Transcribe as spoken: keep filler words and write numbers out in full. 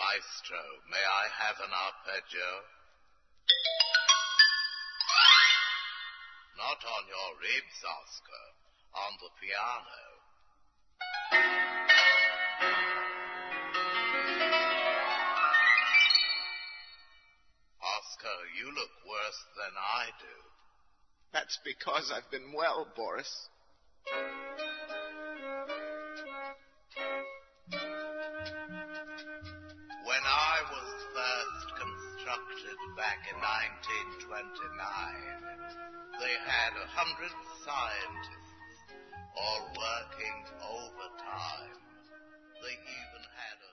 Maestro, may I have an arpeggio? Not on your ribs, Oscar. On the piano. Oscar, you look worse than I do. That's because I've been well, Boris. When I was first constructed back in nineteen twenty-nine, they had a hundred scientists all working overtime. They even had a